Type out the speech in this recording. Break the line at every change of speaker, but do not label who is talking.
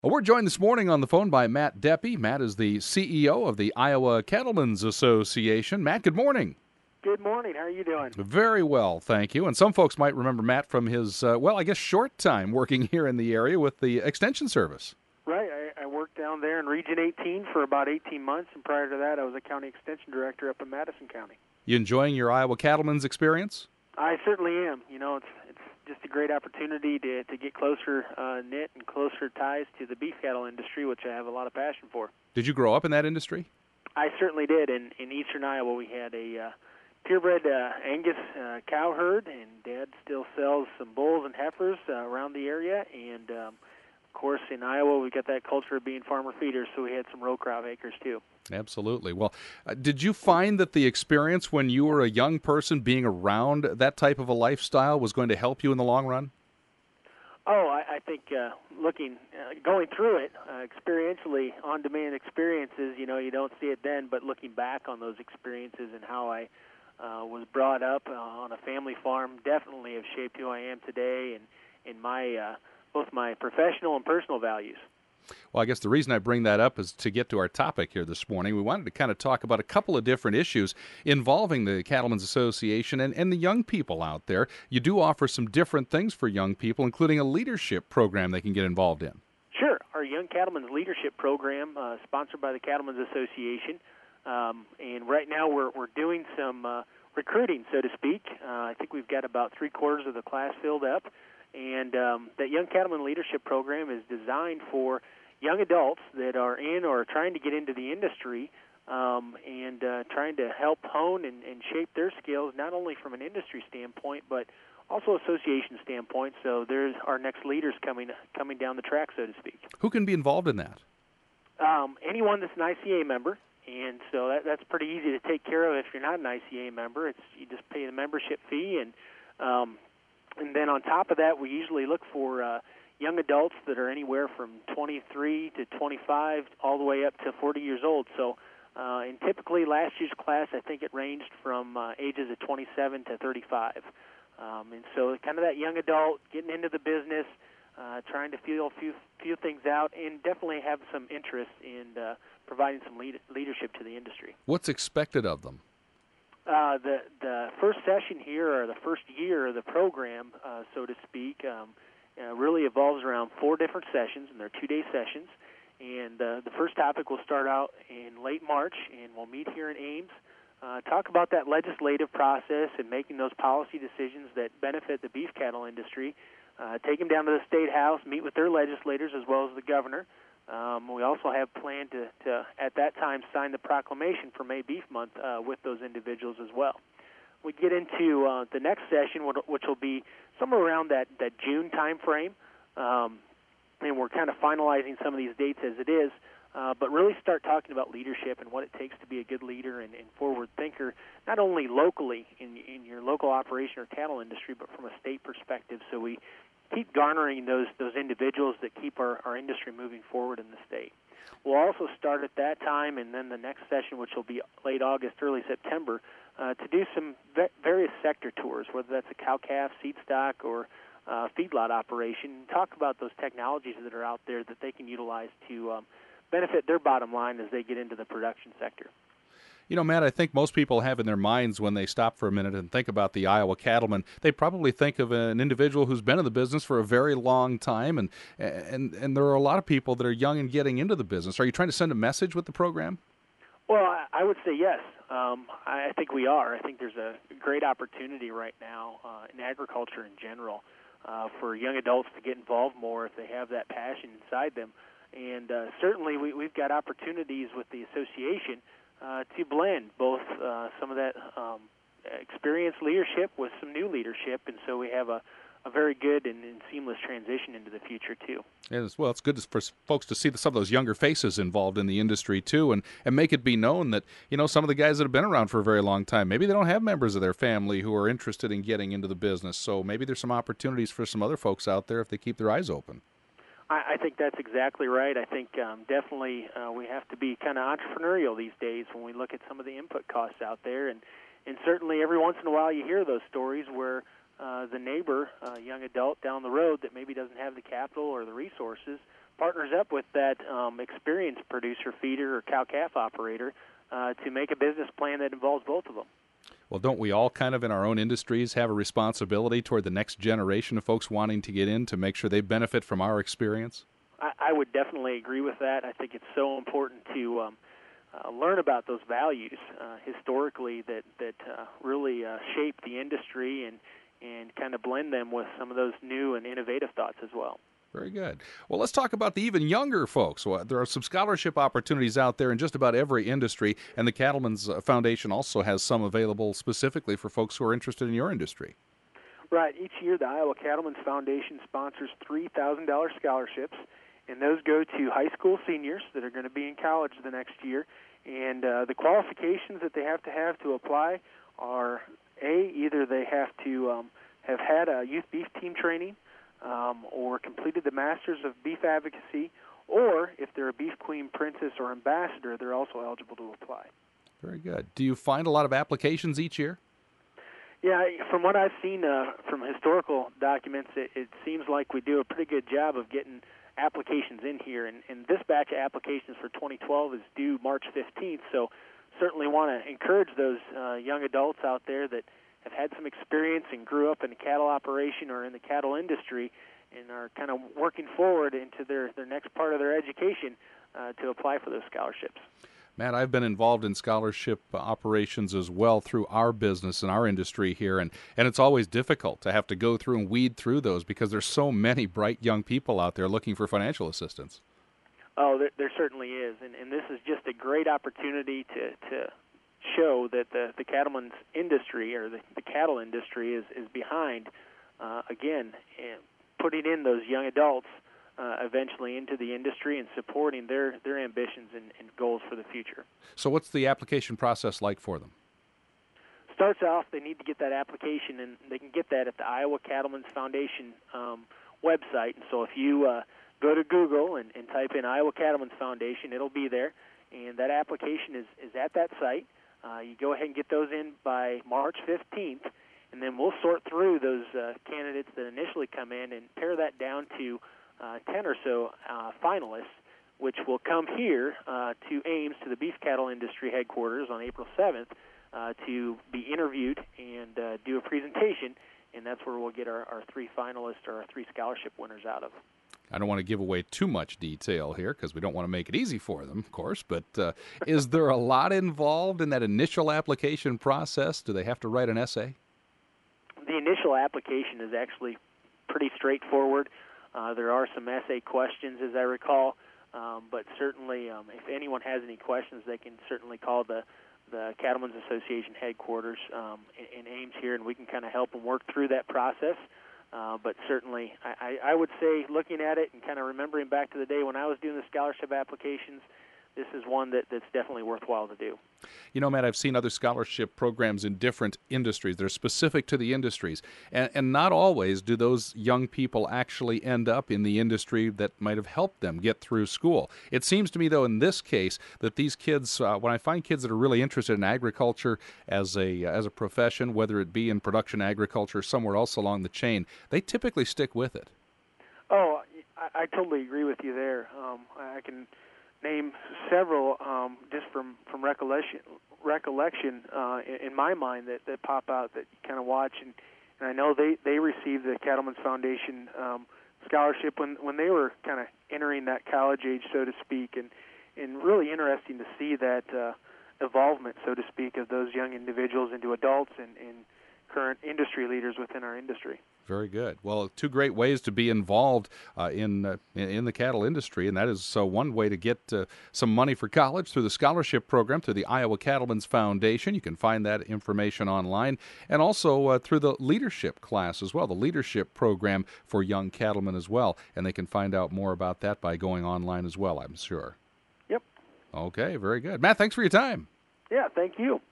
Well, we're joined this morning on the phone by Matt Deppe. Matt is the CEO of the Iowa Cattlemen's Association. Matt, good morning.
Good morning. How are you doing?
Very well, thank you. And some folks might remember Matt from his, short time working here in the area with the Extension Service.
Right. I worked down there in Region 18 for about 18 months, and prior to that, I was a county extension director up in Madison County.
You enjoying your Iowa Cattlemen's experience?
I certainly am. You know, it's just a great opportunity to get closer knit and closer ties to the beef cattle industry, which I have a lot of passion for.
Did you grow up in that industry?
I certainly did. In eastern Iowa, we had a purebred Angus cow herd, and Dad still sells some bulls and heifers around the area. And, of course, in Iowa, we got that culture of being farmer feeders, so we had some row crop acres, too.
Absolutely. Well, did you find that the experience when you were a young person being around that type of a lifestyle was going to help you in the long run?
Oh, I think going through it experientially, on-demand experiences, you know, you don't see it then, but looking back on those experiences and how I was brought up on a family farm definitely have shaped who I am today and my both my professional and personal values.
Well, I guess the reason I bring that up is to get to our topic here this morning. We wanted to kind of talk about a couple of different issues involving the Cattlemen's Association and the young people out there. You do offer some different things for young people, including a leadership program they can get involved in.
Sure. Our Young Cattlemen's Leadership Program, sponsored by the Cattlemen's Association. And right now we're doing some recruiting, so to speak. I think we've got about three-quarters of the class filled up. And that Young Cattleman Leadership Program is designed for young adults that are in or trying to get into the industry and trying to help hone and shape their skills, not only from an industry standpoint, but also association standpoint. So there's our next leaders coming down the track, so to speak.
Who can be involved in that?
Anyone that's an ICA member. And so that's pretty easy to take care of if you're not an ICA member. You just pay the membership fee, and then on top of that, we usually look for young adults that are anywhere from 23 to 25 all the way up to 40 years old. So and typically last year's class, I think it ranged from ages of 27 to 35. And so kind of that young adult getting into the business, trying to feel a few things out, and definitely have some interest in providing some leadership to the industry.
What's expected of them?
The first session here, or the first year of the program, so to speak, really evolves around 4 different sessions, and they're 2-day sessions. And the first topic will start out in late March, and we'll meet here in Ames, talk about that legislative process and making those policy decisions that benefit the beef cattle industry, take them down to the State House, meet with their legislators as well as the governor. We also have planned to, at that time, sign the proclamation for May Beef Month with those individuals as well. We get into the next session, which will be somewhere around that June time frame, and we're kind of finalizing some of these dates as it is, but really start talking about leadership and what it takes to be a good leader and forward thinker, not only locally in your local operation or cattle industry, but from a state perspective. So we keep garnering those individuals that keep our industry moving forward in the state. We'll also start at that time, and then the next session, which will be late August, early September, to do some various sector tours, whether that's a cow-calf, seed stock, or feedlot operation, and talk about those technologies that are out there that they can utilize to benefit their bottom line as they get into the production sector.
You know, Matt, I think most people have in their minds when they stop for a minute and think about the Iowa cattleman, they probably think of an individual who's been in the business for a very long time, and there are a lot of people that are young and getting into the business. Are you trying to send a message with the program?
Well, I would say yes. I think we are. I think there's a great opportunity right now in agriculture in general for young adults to get involved more if they have that passion inside them. And certainly we've got opportunities with the association to blend both some of that experienced leadership with some new leadership, and so we have a very good and seamless transition into the future, too.
Yes, well, it's good for folks to see some of those younger faces involved in the industry, too, and make it be known that, you know, some of the guys that have been around for a very long time, maybe they don't have members of their family who are interested in getting into the business, so maybe there's some opportunities for some other folks out there if they keep their eyes open.
I think that's exactly right. I think definitely we have to be kind of entrepreneurial these days when we look at some of the input costs out there. And certainly every once in a while you hear those stories where the neighbor, young adult down the road that maybe doesn't have the capital or the resources, partners up with that experienced producer, feeder, or cow-calf operator to make a business plan that involves both of them.
Well, don't we all kind of in our own industries have a responsibility toward the next generation of folks wanting to get in to make sure they benefit from our experience?
I would definitely agree with that. I think it's so important to learn about those values historically that really shape the industry and kind of blend them with some of those new and innovative thoughts as well.
Very good. Well, let's talk about the even younger folks. Well, there are some scholarship opportunities out there in just about every industry, and the Cattlemen's Foundation also has some available specifically for folks who are interested in your industry.
Right. Each year, the Iowa Cattlemen's Foundation sponsors $3,000 scholarships, and those go to high school seniors that are going to be in college the next year. And the qualifications that they have to apply are, either they have to have had a youth beef team training, or completed the Masters of Beef Advocacy, or if they're a Beef Queen, Princess, or Ambassador, they're also eligible to apply.
Very good. Do you find a lot of applications each year?
Yeah, from what I've seen from historical documents, it seems like we do a pretty good job of getting applications in here. And this batch of applications for 2012 is due March 15th, so certainly want to encourage those young adults out there that have had some experience and grew up in a cattle operation or in the cattle industry and are kind of working forward into their next part of their education to apply for those scholarships.
Matt, I've been involved in scholarship operations as well through our business and our industry here, and it's always difficult to have to go through and weed through those because there's so many bright young people out there looking for financial assistance.
Oh, there certainly is, and this is just a great opportunity to show that the cattleman's industry or the cattle industry is behind, again, putting in those young adults eventually into the industry and supporting their ambitions and goals for the future.
So what's the application process like for them?
Starts off, they need to get that application, and they can get that at the Iowa Cattlemen's Foundation website. And so if you go to Google and type in Iowa Cattlemen's Foundation, it'll be there. And that application is at that site. You go ahead and get those in by March 15th, and then we'll sort through those candidates that initially come in and pare that down to 10 or so finalists, which will come here to Ames, to the beef cattle industry headquarters on April 7th to be interviewed and do a presentation, and that's where we'll get our three finalists or our three scholarship winners out of.
I don't want to give away too much detail here because we don't want to make it easy for them, of course, but is there a lot involved in that initial application process? Do they have to write an essay?
The initial application is actually pretty straightforward. There are some essay questions, as I recall, but certainly if anyone has any questions, they can certainly call the Cattlemen's Association headquarters in Ames here, and we can kind of help them work through that process. But certainly, I would say, looking at it and kind of remembering back to the day when I was doing the scholarship applications, this is one that's definitely worthwhile to do.
You know, Matt, I've seen other scholarship programs in different industries. They're specific to the industries. And not always do those young people actually end up in the industry that might have helped them get through school. It seems to me, though, in this case, that these kids, when I find kids that are really interested in agriculture as a profession, whether it be in production agriculture or somewhere else along the chain, they typically stick with it.
Oh, I totally agree with you there. I can name several just from recollection in my mind that pop out that you kind of watch, and I know they received the Cattlemen's Foundation scholarship when they were kind of entering that college age, so to speak, and really interesting to see that evolvement, so to speak, of those young individuals into adults and current industry leaders within our industry.
Very good. Well, two great ways to be involved in the cattle industry, and that is one way to get some money for college through the scholarship program through the Iowa Cattlemen's Foundation. You can find that information online, and also through the leadership class as well, the leadership program for young cattlemen as well, and they can find out more about that by going online as well, I'm sure.
Yep.
Okay, very good. Matt, thanks for your time.
Yeah, thank you.